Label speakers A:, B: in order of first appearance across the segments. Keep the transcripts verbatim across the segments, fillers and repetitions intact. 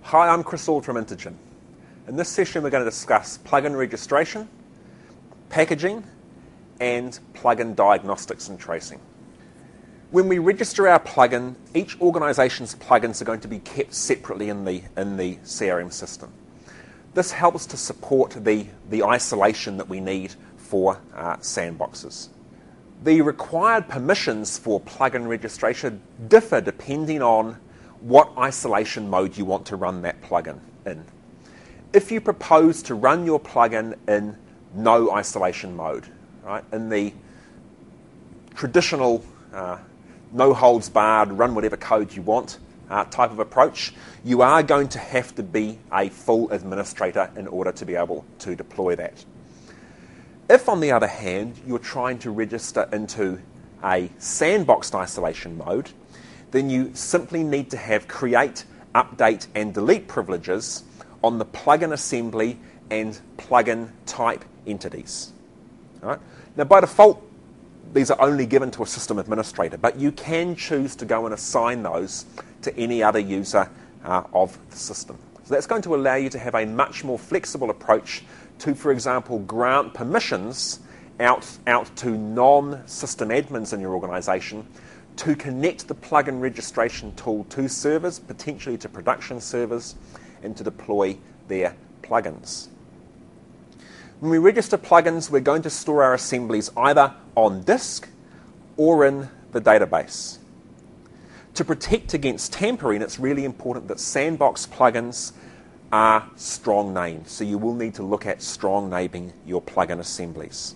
A: Hi, I'm Chris Ord from Intergen. In this session we're going to discuss plugin registration, packaging, and plugin diagnostics and tracing. When we register our plugin, each organisation's plugins are going to be kept separately in the, in the C R M system. This helps to support the, the isolation that we need for uh, sandboxes. The required permissions for plugin registration differ depending on what isolation mode you want to run that plugin in. If you propose to run your plugin in no isolation mode, right, in the traditional uh, no holds barred, run whatever code you want uh, type of approach, you are going to have to be a full administrator in order to be able to deploy that. If, on the other hand, you're trying to register into a sandboxed isolation mode, then you simply need to have create, update, and delete privileges on the plugin assembly and plugin type entities. All right? Now, by default, these are only given to a system administrator, but you can choose to go and assign those to any other user uh, of the system. So that's going to allow you to have a much more flexible approach to, for example, grant permissions out, out to non-system admins in your organisation to connect the plugin registration tool to servers, potentially to production servers, and to deploy their plugins. When we register plugins, we're going to store our assemblies either on disk or in the database. To protect against tampering, it's really important that sandbox plugins are strong named, so you will need to look at strong naming your plugin assemblies.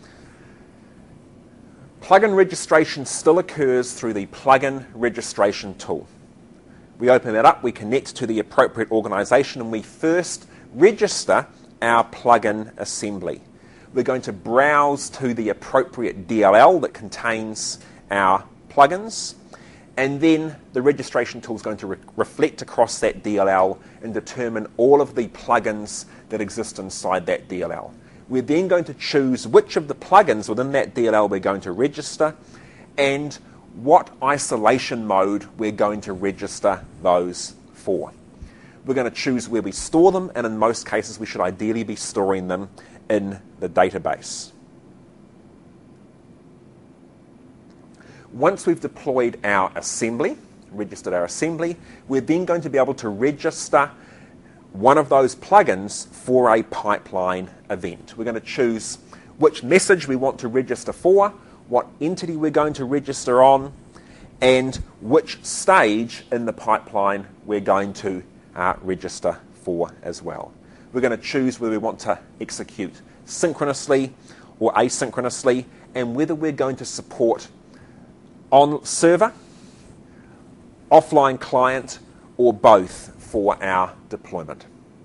A: Plugin registration still occurs through the plugin registration tool. We open that up, we connect to the appropriate organisation, and we first register our plugin assembly. We're going to browse to the appropriate D L L that contains our plugins, and then the registration tool is going to re- reflect across that D L L and determine all of the plugins that exist inside that D L L. We're then going to choose which of the plugins within that D L L we're going to register and what isolation mode we're going to register those for. We're going to choose where we store them, and in most cases we should ideally be storing them in the database. Once we've deployed our assembly, registered our assembly, we're then going to be able to register one of those plugins for a pipeline event. We're going to choose which message we want to register for, what entity we're going to register on, and which stage in the pipeline we're going to uh, register for as well. We're going to choose whether we want to execute synchronously or asynchronously, and whether we're going to support on server, offline client, or both for our deployment.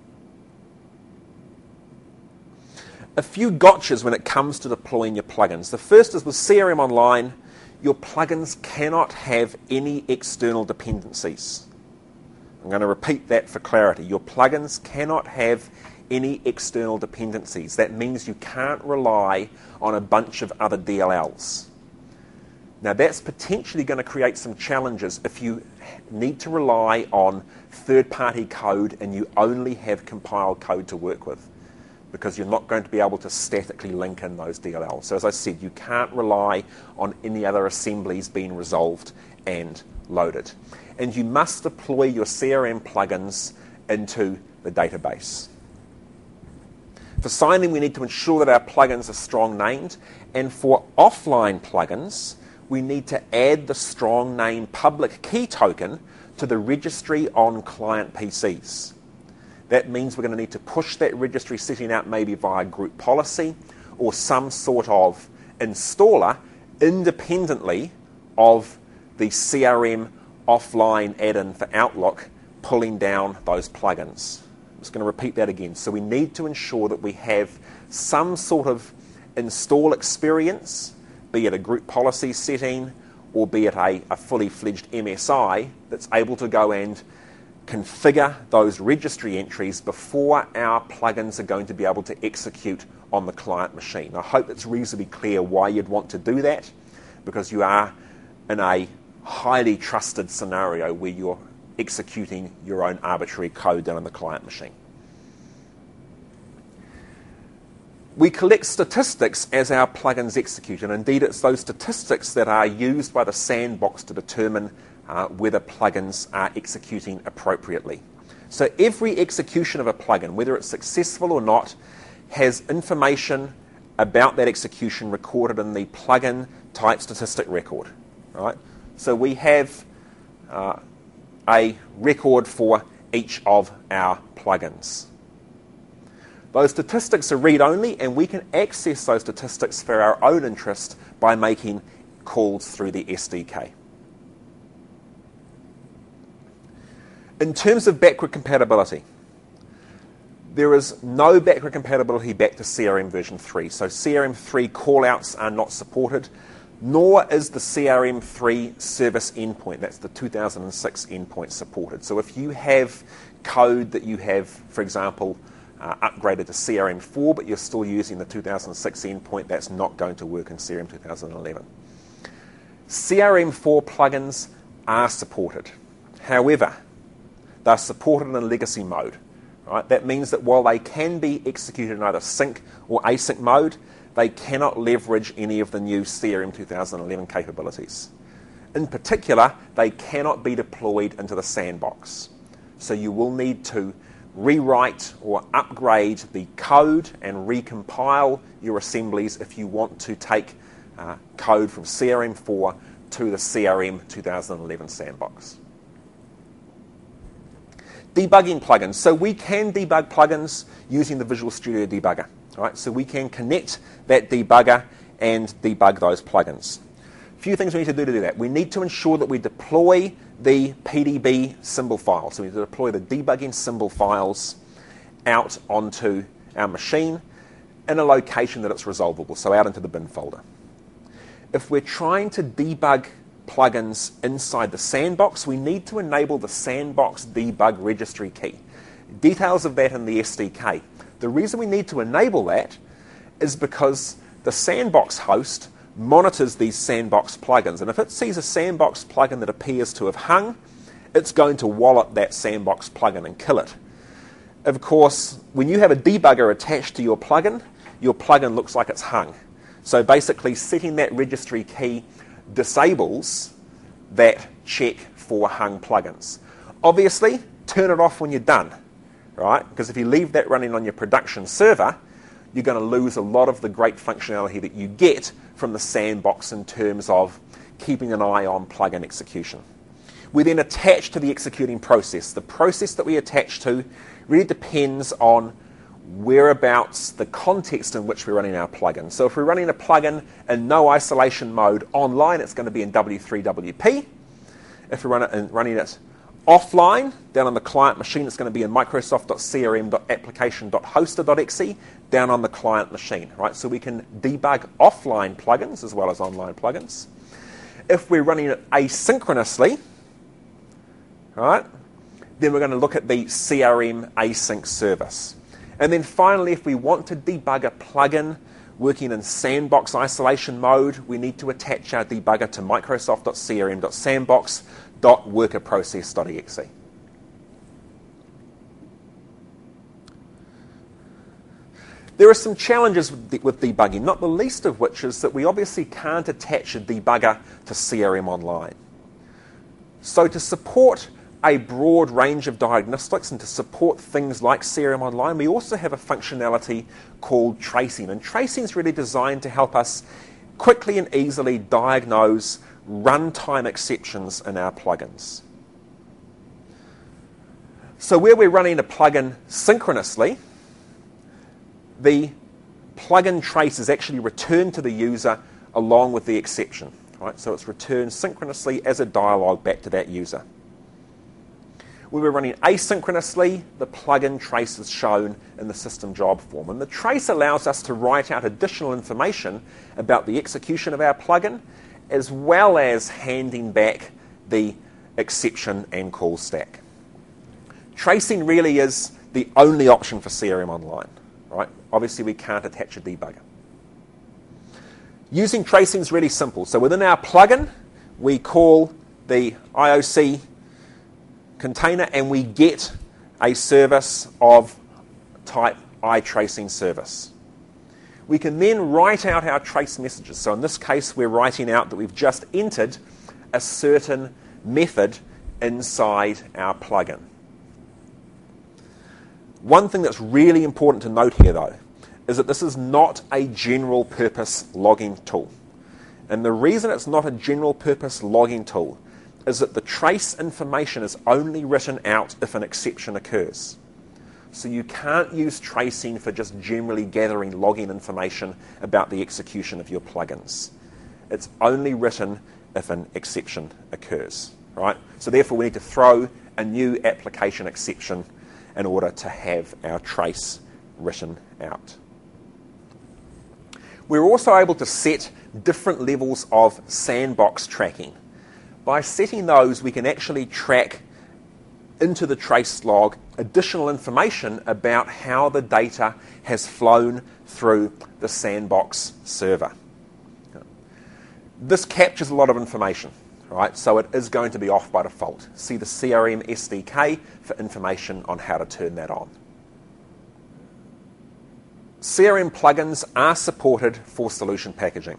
A: A few gotchas when it comes to deploying your plugins. The first is with C R M Online, your plugins cannot have any external dependencies. I'm going to repeat that for clarity. Your plugins cannot have any external dependencies. That means you can't rely on a bunch of other D L Ls. Now, that's potentially going to create some challenges if you need to rely on third-party code and you only have compiled code to work with, because you're not going to be able to statically link in those D L Ls. So as I said, you can't rely on any other assemblies being resolved and loaded. And you must deploy your C R M plugins into the database. For signing, we need to ensure that our plugins are strong named, and for offline plugins, we need to add the strong name public key token to the registry on client P Cs. That means we're going to need to push that registry setting out maybe via group policy or some sort of installer independently of the C R M offline add-in for Outlook pulling down those plugins. I'm just going to repeat that again. So we need to ensure that we have some sort of install experience, be it a group policy setting or be it a, a fully fledged M S I that's able to go and configure those registry entries before our plugins are going to be able to execute on the client machine. I hope it's reasonably clear why you'd want to do that, because you are in a highly trusted scenario where your executing your own arbitrary code down on the client machine. We collect statistics as our plugins execute, and indeed it's those statistics that are used by the sandbox to determine uh, whether plugins are executing appropriately. So every execution of a plugin, whether it's successful or not, has information about that execution recorded in the plugin type statistic record. Right? So we have uh, a record for each of our plugins. Those statistics are read-only, and we can access those statistics for our own interest by making calls through the S D K. In terms of backward compatibility, there is no backward compatibility back to C R M version three. So C R M three callouts are not supported, nor is the C R M three service endpoint. That's the two thousand six endpoint supported. So if you have code that you have, for example, Uh, upgraded to C R M four, but you're still using the two thousand six endpoint, that's not going to work in C R M two thousand eleven. C R M four plugins are supported. However, they're supported in legacy mode. Right? That means that while they can be executed in either sync or async mode, they cannot leverage any of the new C R M two thousand eleven capabilities. In particular, they cannot be deployed into the sandbox. So you will need to rewrite or upgrade the code and recompile your assemblies if you want to take uh, code from C R M four to the C R M two thousand eleven sandbox. Debugging plugins. So we can debug plugins using the Visual Studio Debugger. Right? So we can connect that debugger and debug those plugins. A few things we need to do to do that. We need to ensure that we deploy the P D B symbol files. So we need to deploy the debugging symbol files out onto our machine in a location that it's resolvable, so out into the bin folder. If we're trying to debug plugins inside the sandbox, we need to enable the sandbox debug registry key. Details of that in the S D K. The reason we need to enable that is because the sandbox host monitors these sandbox plugins, and if it sees a sandbox plugin that appears to have hung, it's going to wallop that sandbox plugin and kill it. Of course, when you have a debugger attached to your plugin, your plugin looks like it's hung. So basically setting that registry key disables that check for hung plugins. Obviously, turn it off when you're done, right? Because if you leave that running on your production server, you're going to lose a lot of the great functionality that you get from the sandbox in terms of keeping an eye on plugin execution. We then attach to the executing process. The process that we attach to really depends on whereabouts, the context in which we're running our plugin. So if we're running a plugin in no isolation mode online, it's going to be in W three W P. If we're run it, running it offline, down on the client machine, it's going to be in microsoft dot c r m dot application dot hoster dot e x e down on the client machine, right? So we can debug offline plugins as well as online plugins. If we're running it asynchronously, right, then we're going to look at the C R M async service. And then finally, if we want to debug a plugin working in sandbox isolation mode, we need to attach our debugger to microsoft dot c r m dot sandbox dot worker process dot e x e. There are some challenges with, de with debugging, not the least of which is that we obviously can't attach a debugger to C R M Online. So to support a broad range of diagnostics and to support things like C R M Online, we also have a functionality called tracing. And tracing is really designed to help us quickly and easily diagnose runtime exceptions in our plugins. So where we're running a plugin synchronously, the plugin trace is actually returned to the user along with the exception. Right? So it's returned synchronously as a dialog back to that user. When we're running asynchronously, the plugin trace is shown in the system job form. And the trace allows us to write out additional information about the execution of our plugin, as well as handing back the exception and call stack. Tracing really is the only option for C R M Online. Right? Obviously, we can't attach a debugger. Using tracing is really simple. So within our plugin, we call the I O C container and we get a service of type iTracing service. We can then write out our trace messages. So in this case, we're writing out that we've just entered a certain method inside our plugin. One thing that's really important to note here, though, is that this is not a general purpose logging tool. And the reason it's not a general purpose logging tool is that the trace information is only written out if an exception occurs. So you can't use tracing for just generally gathering login information about the execution of your plugins. It's only written if an exception occurs, right? So therefore we need to throw a new application exception in order to have our trace written out. We're also able to set different levels of sandbox tracking. By setting those, we can actually track into the trace log additional information about how the data has flown through the sandbox server. This captures a lot of information, right? So it is going to be off by default. See the C R M S D K for information on how to turn that on. C R M plugins are supported for solution packaging.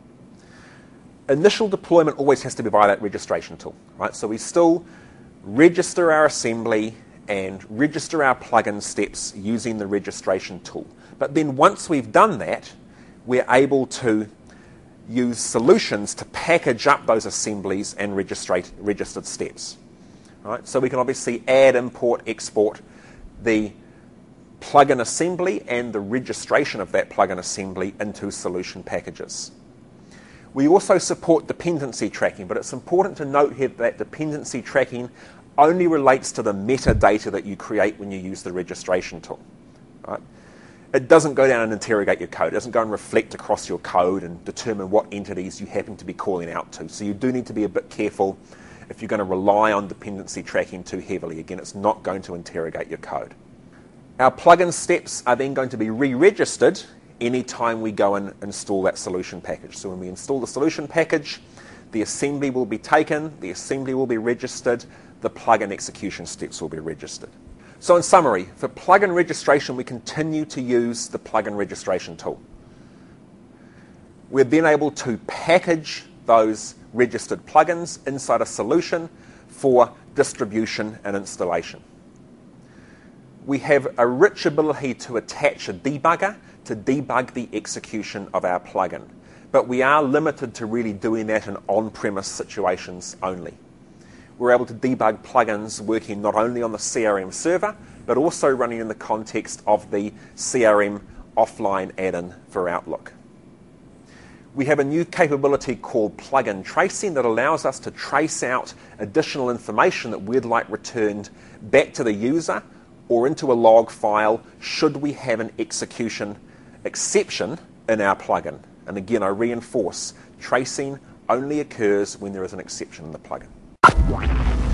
A: Initial deployment always has to be via that registration tool, right? So we still register our assembly and register our plugin steps using the registration tool. But then once we've done that, we're able to use solutions to package up those assemblies and registrate, registered steps. Right? So we can obviously add, import, export the plugin assembly and the registration of that plugin assembly into solution packages. We also support dependency tracking, but it's important to note here that dependency tracking only relates to the metadata that you create when you use the registration tool. Right? It doesn't go down and interrogate your code. It doesn't go and reflect across your code and determine what entities you happen to be calling out to. So you do need to be a bit careful if you're going to rely on dependency tracking too heavily. Again, it's not going to interrogate your code. Our plugin steps are then going to be re-registered anytime we go and install that solution package. So when we install the solution package, the assembly will be taken, the assembly will be registered, the plugin execution steps will be registered. So in summary, for plugin registration, we continue to use the plugin registration tool. We're then able to package those registered plugins inside a solution for distribution and installation. We have a rich ability to attach a debugger to debug the execution of our plugin, but we are limited to really doing that in on-premise situations only. We're able to debug plugins working not only on the C R M server, but also running in the context of the C R M offline add-in for Outlook. We have a new capability called plugin tracing that allows us to trace out additional information that we'd like returned back to the user or into a log file should we have an execution exception in our plugin. And again, I reinforce, tracing only occurs when there is an exception in the plugin.